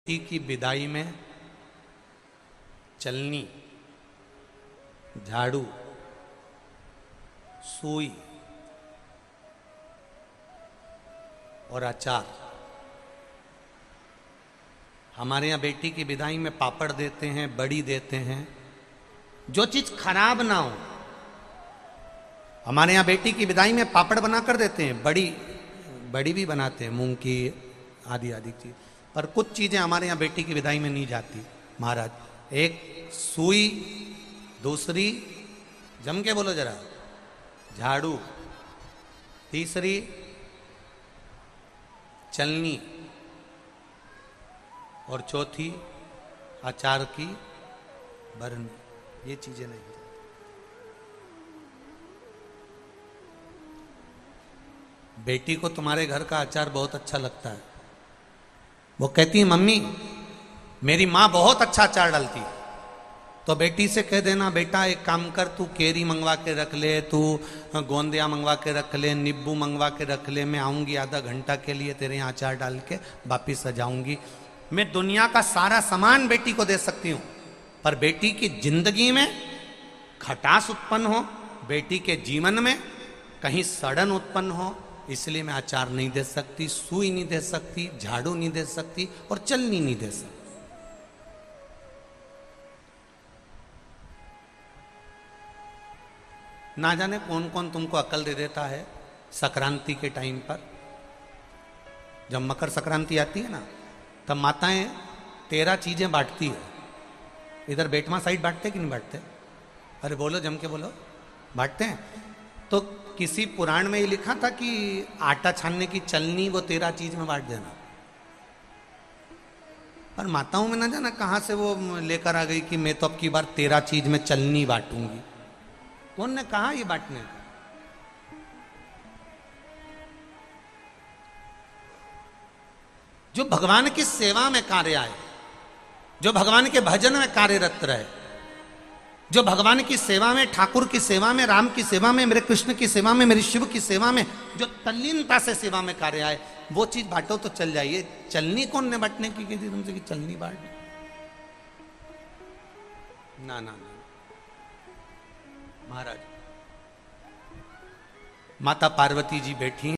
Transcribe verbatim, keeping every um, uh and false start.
बेटी की विदाई में चलनी, झाड़ू, सुई और अचार। हमारे यहाँ बेटी की विदाई में पापड़ देते हैं, बड़ी देते हैं, जो चीज खराब ना हो। हमारे यहाँ बेटी की विदाई में पापड़ बनाकर देते हैं, बड़ी बड़ी भी बनाते हैं, मूंग की आदि आदि चीज। पर कुछ चीजें हमारे यहाँ बेटी की विदाई में नहीं जाती महाराज। एक सुई, दूसरी जम के बोलो जरा, झाड़ू, तीसरी चलनी और चौथी अचार की बरनी। ये चीजें नहीं। बेटी को तुम्हारे घर का अचार बहुत अच्छा लगता है। वो कहती है मम्मी मेरी माँ बहुत अच्छा अचार डालती। तो बेटी से कह देना बेटा एक काम कर, तू केरी मंगवा के रख ले, तू गोंदिया मंगवा के रख ले, नींबू मंगवा के रख ले, मैं आऊंगी आधा घंटा के लिए तेरे यहाँ अचार डाल के वापिस आ जाऊंगी। मैं दुनिया का सारा सामान बेटी को दे सकती हूँ, पर बेटी की जिंदगी में खटास उत्पन्न हो, बेटी के जीवन में कहीं सड़न उत्पन्न हो, इसलिए मैं अचार नहीं दे सकती, सुई नहीं दे सकती, झाड़ू नहीं दे सकती और चलनी नहीं दे सकती। ना जाने कौन कौन तुमको अकल दे देता है। संक्रांति के टाइम पर जब मकर संक्रांति आती है ना, तब माताएं तेरह चीजें बांटती है। इधर बेटमा साइड बांटते कि नहीं बांटते? अरे बोलो, जम के बोलो, बांटते हैं। तो किसी पुराण में ये लिखा था कि आटा छानने की चलनी वो तेरह चीज में बांट देना। पर माताओं में ना जाना कहां से वो लेकर आ गई कि मैं तो अब की बार तेरह चीज में चलनी बांटूंगी। कौन ने कहा ये बांटने का? जो भगवान की सेवा में कार्य आए, जो भगवान के भजन में कार्यरत रहे, जो भगवान की सेवा में, ठाकुर की सेवा में, राम की सेवा में, मेरे कृष्ण की सेवा में, मेरे शिव की सेवा में जो तल्लीनता से सेवा में कार्य आए, वो चीज बांटो तो चल जाइए। चलनी कौन ने बांटने की कही थी तुमसे कि चलनी बांट? ना ना ना महाराज, माता पार्वती जी बैठी